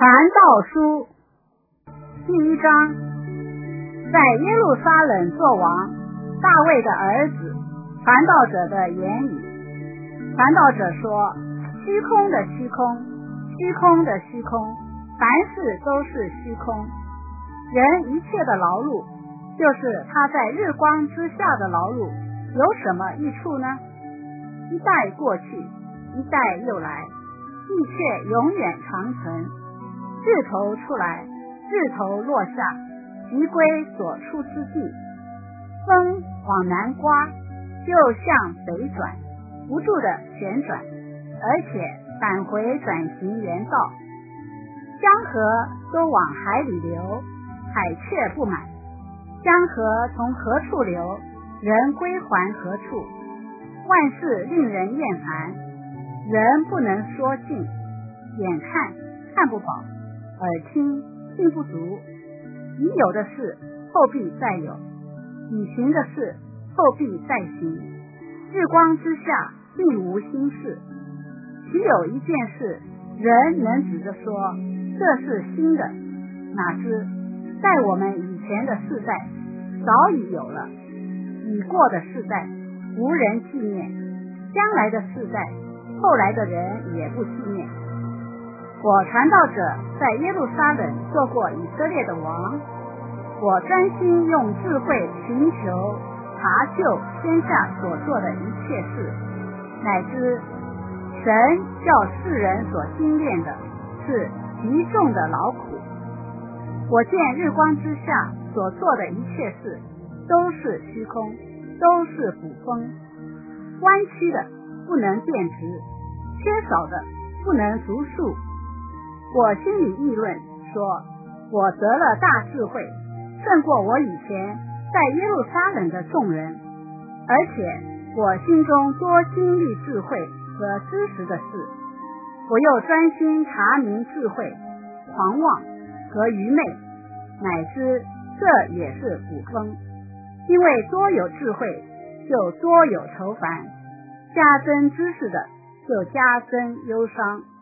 传道书第一章，在耶路撒冷作王大卫的儿子传道者的言语。传道者说：虚空的虚空，虚空的虚空，凡事都是虚空。人一切的劳碌，就是他在日光之下的劳碌，有什么益处呢？一代过去，一代又来，地却永远长存。日头出来，日头落下，即归所出之地。风往南刮，就向北转，不住的旋转，而且返回转行原道。江河都往海里流，海却不满。江河从何处流，人归还何处。万事令人厌烦，人不能说尽。眼看不饱，耳听不足。已有的事后必再有，已行的事后必再行。日光之下并无新事。岂有一件事人能指着说这是新的？哪知在我们以前的世代早已有了，已过的世代无人纪念，将来的世代后来的人也不纪念。我传道者在耶路撒冷做过以色列的王，我专心用智慧寻求查究天下所做的一切事，乃知神叫世人所精炼的是极重的劳苦。我见日光之下所做的一切事都是虚空，都是捕风，弯曲的不能变直，缺少的不能足数。我心里议论说，我得了大智慧，胜过我以前在耶路撒冷的众人，而且我心中多经历智慧和知识的事。我又专心查明智慧、狂妄和愚昧，乃知这也是捕风。因为多有智慧，就多有愁烦；加增知识的，就加增忧伤。